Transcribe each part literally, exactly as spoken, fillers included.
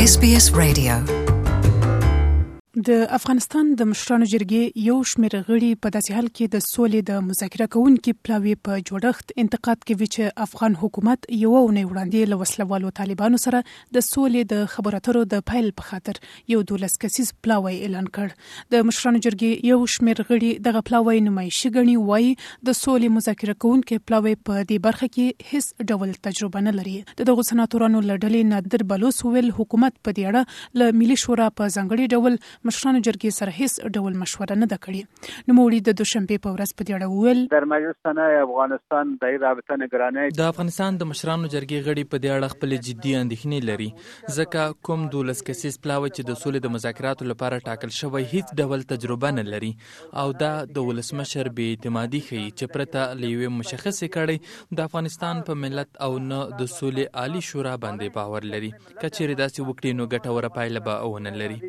اس بي اس رادیو. د افغانستان د مشرانو جرګې یو شمېر غړي په داسې حال کې د سولې د مذاکره کوونکي پلاوي په جوړښت انتقاد کوي چې افغان حکومت یو اونۍ وړاندې له وسلوالو طالبانو سره د سولې د خبرو اترو د پیل په خاطر یو دولس کسیز پلاوی اعلان کړ. د مشرانو جرګې یو شمېر غړي دغه پلاوی نمایشي ګڼي، وایي د سولې مذاکره کوونکي پلاوی په دې برخه کې هیڅ ډول تجربه نه لري. د دغو سناتورانو له ډلې نادر بلوڅ وویل حکومت په دې اړه له ملي شورا په ځانګړي ډول مشرانو جرګې سره هیڅ ډول مشوره نه ده کړې. نوموړي د دوشنبه په ورځ په دې اړه وویل در مجلس ثنای افغانستان د رابطه نگرانۍ د افغانستان د مشرانو جرګې غړي په دې اړه خپل جدي اندېښنې لري، ځکه کوم دولس کسیز پلاوی چې د سولې د مذاکراتو لپاره ټاکل شوی هیڅ ډول تجربه نه لري او دا د ولسمشر بې اعتمادي ښيي چې پرته له یوې مشخصې کړۍ د افغانستان په ملت او نه د سولې عالی شورا باندې باور لري. که چیرې داسې وکړي نو ګټوره پایله به ونه لري.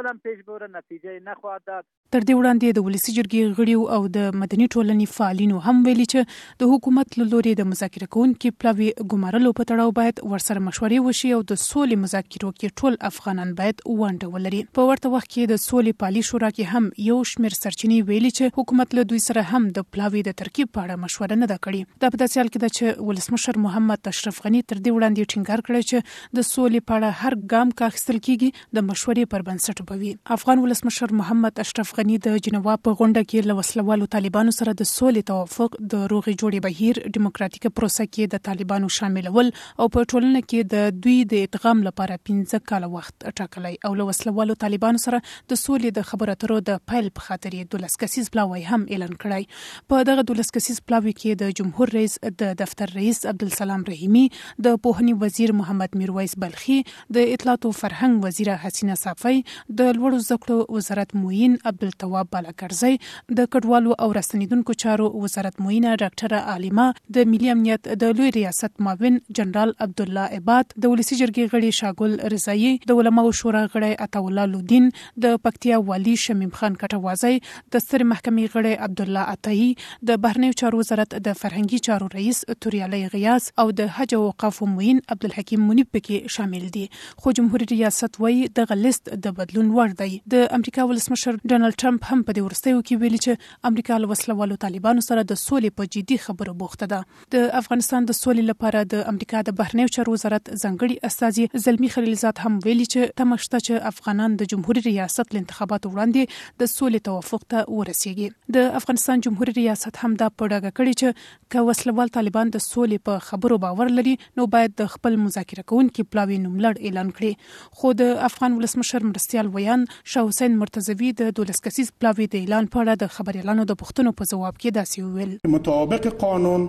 تر دې وړاندې د ولسي جرګې غړي او د مدني ټولنې فعالینو هم ویلي چې د حکومت له لوري د مذاکره کوونکي پلاوي ګمارلو په تړاو باید ورسره مشورې وشي او د سولې مذاکرو کې ټول افغانان باید ونډه ولري. په ورته وخت کې د سولې پالي شورا کې هم یو شمېر سرچینې ویلي چې حکومت له دوی سره هم د پلاوي د ترکیب په اړه مشوره نه ده کړې. دا په داسې حال کې ده چې ولسمشر محمد اشرف غني تر دې وړاندې ټینګار کړی چې د سولې په اړه هر ګام که اخیستل کیږي د مشورې پر بنسټ وي. افغان ولسمشر محمد اشرف غني د جنوا په غونډه کې له وسلوالو طالبانو سره د سولې توافق، د روغې جوړې بهیر، ډیموکراتیکه پروسه کې د طالبانو شاملول او په ټولنه کې د دوی د ادغام لپاره پنځه کاله وخت ټاکلی او له وسلوالو طالبانو سره د سولې د خبرو اترو د پیل په خاطر یې دولس کسیز پلاوی هم اعلان کړی. په دغه دولس کسیز پلاوی کې د جمهور رئیس د دفتر رئیس عبدالسلام رحیمي، د پوهنې وزیر محمد میرویس بلخي، د اطلاعات او فرهنګ وزیره حسینه صافی، د لوړو زده کړو وزارت معین عبدالتواب بالاکرزی، د کډوالو او راستنیدونکو چارو وزارت معینه ډاکټره عالمه، د ملي امنیت د لوی ریاست معاون جنرال عبدالله عباد، د ولسي جرګې غړي شاګل رضایي، د علماو شورا غړي عطاالله لودین، د پکتیا والی شمیم خان کټوازی، د سترې محکمې غړي عبدالله عطایی، د بهرنیو چارو وزارت د فرهنګي چارو رئیس توریالی غیاث او د حج او اوقاف معین عبدالحکیم منیب پکې شامل دي. خو جمهوریت ریاست وایي دغه لیست د بدلون وړ دی. د امریکا ولسمشر ډونالد ټرمپ هم په دې وروستیو کې ویلي چې امریکا له وسلوالو طالبانو سره د سولې په جدي خبرو بوخته ده. د افغانستان د سولې لپاره د امریکا د بهرنیو چارو وزارت ځانګړي استازي زلمی خلیلزاد هم ویلي چې تمه شته چې افغانان د جمهوریت ریاست له انتخاباتو وړاندې د سولې توافق ته ورسیږي. د افغانستان جمهوریت ریاست هم دا په ډاګه کړي چې که وسلوال طالبان د سولې په خبرو باور لري نو باید د خپل مذاکره کوونکي پلاوي نوملړ اعلان کړي. خو د افغان ولسمشر مرستیال ویان شاه حسین مرتضوی د دولس کسیز پلاوی د اعلان په اړه د خبريالانو د پوښتنو په ځواب کې داسې وویل: مطابق قانون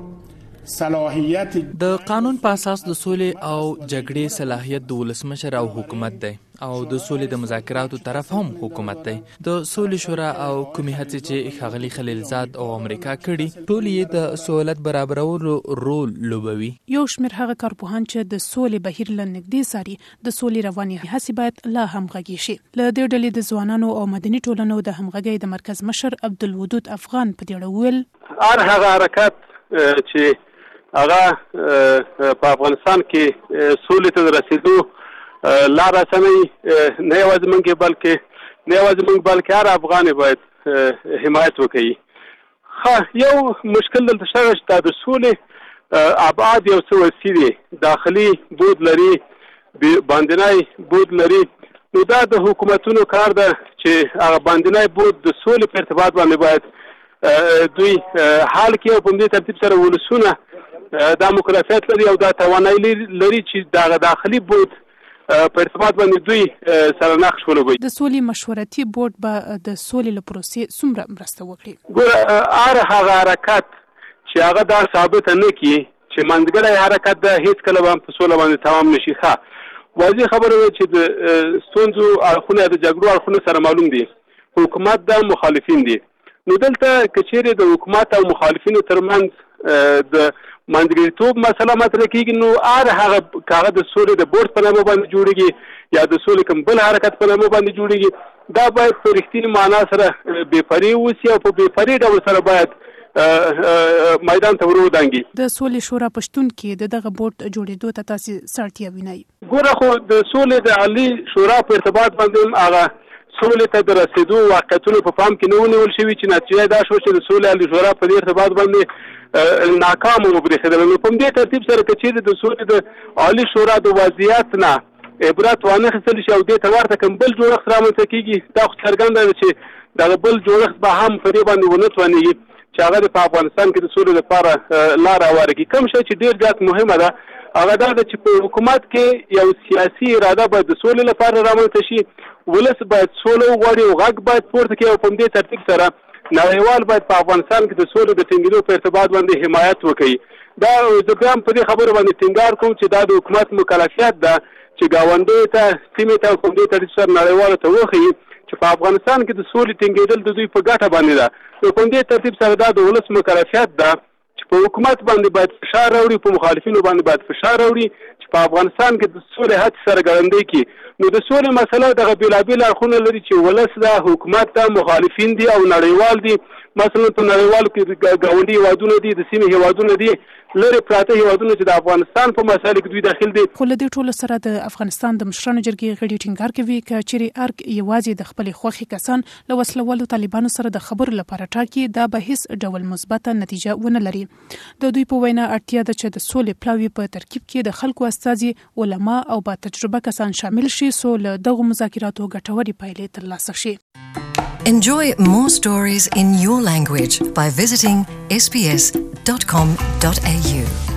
صلاحیت د قانون په اساس د سولې او جګړې صلاحیت د ولسمشر او حکومت دی او د سولې د مذاکراتو طرف هم حکومت دی. د سولې شورا او کومې هڅې چې ښاغلي خلیلزاد او امریکا کړي ټول یې د سہولت برابرولو رول لوبوي. یو شمېر هغه کارپوهان چې د سولې بهیر له نږدې څاري د سولې روانې هڅې باید لا همغږي شي. له دې ډلې د ځوانانو او مدني ټولنو د همغږۍ د مرکز مشر عبدالودود افغان په دې اړه وویل: هر هغه حرکت چې هغه په افغانستان کې سولې ته رسیدو لار اسانه نه یوازې موږ بلکې نه یوازې موږ بلکې هر افغان باید حمایت وکړي. خو یو مشکل دلته شته چې د سولې ابعاد یو څه وسیع دي، داخلي بود لري، باندنی بود لري. نو دا د حکومتونو کار ده چې هغه باندنی بود د سولې په ارتباط باندې باید دوی حال کې او په دې ترتیب سره ولسونه دا مکلفیت لري او دا توانایي لري چې دا داخلي بود په ارتباط باندې دوی سره نقش ولوي. د سولې مشورتي بورډ به د سولې له پروسې څومره مرسته وکړي؟ ګوره هر هغه حرکت چې هغه دا ثابت نه کړي چې منځګړی حرکت د هیڅ کله هم په سوله باندې تمام نشي. ښه واضح خبره ده چې د ستونزو اړخونه د جګړو اړخونه سره معلوم دي، حکومت د مخالفین دي. نو دلته که چیرې د حکومت او مخالفینو ترمنځ د منځګړیتوب مسله مطرح کېږي نو هر هغه کاغه د سولې د بورډ په نامه باندې جوړېږي یا د سولې کوم بل حرکت په نامه باندې جوړېږي، دا باید په رښتینې معنا سره بې پرې اوسي او په بې پرې ډول سره باید میدان ته ورودانګي. د سولې شورا پښتون کې د دغه بورډ جوړېدو ته تاسو سړتیا وینئ؟ ګوره خو د سولې د عالی شورا په ارتباط باندې هغه سولې ته د رسیدو واقعیتونو په پام کې نه ونیول شوي چې نتیجه دا شو چې د سولې عالی شورا په دې ارتباط باندې ناکام وبرېښېدل. نو په دې ترتیب سره که چیرې د سولې د عالی شورا د وضعیت نه عبرت وانه اخیستل شي او دې ته ورته کوم بل جوړښت رامنځته کېږي، دا خو څرګنده ده چې دغه بل جوړښت به هم په دې باندې ونه توانېږي چې هغه په افغانستان کې د سولې لپاره لاره هواره کړي. کوم شی چې ډېر زیات مهمه ده هغه دا ده چې په حکومت کې یو سیاسي اراده باید د سولې لپاره رامنځته شي، ولس باید سوله وغواړي او غږ باید پورته کړي او په دې ترتیب سره نړیوال باید په افغانستان کې د سولې د ټینګېدو په ارتباط باندې حمایت وکړي. دا زه بیا هم په دې خبرو باندې ټینګار کوم چې دا د حکومت مکلفیت ده چې ګاونډیو ته سیمې ته په دې ترتیب سره نړیوالو ته وښیي چې په افغانستان کې د سولې ټینګېدل د دوی په ګټه باندې ده. نو په دې ترتیب سره دا د ولس مکلفیت ده چې په حکومت باندې باید فشار راوړي، په مخالفینو باندې باید فشار راوړي چې په افغانستان کې د سولې هڅې سره ګړندۍ کړي. نو د سولې مسله دغه بېلابېل اړخونه لري چې ولس ده، حکومت ده، مخالفین دي او نړیوال دي. مثلا په نړیوالو کې ګاونډي هیوادونه دي، د سیمې هیوادونه دي، لري پراته هیوادونه چې د افغانستان په مسایلو کې دوی داخل دي. خو له دې ټولو سره د افغانستان د مشرانو جرګې غړي ټینګار کوي چې چیرې ارګ یوازې د خپلې خوښې کسان له وسلوالو طالبانو سره د خبرو لپاره ټاکي، دا به هیڅ ډول مثبته نتیجه ونه لري. د دوی په وینا اړتیا ده چې د سولې پلاوي په ترکیب کې د خلکو استازي، علما او با تجربه کسان شامل شي څو له دغو مذاکراتو ګټورې پایلې ترلاسه شي. Enjoy more stories in your language by visiting s b s dot com dot a u.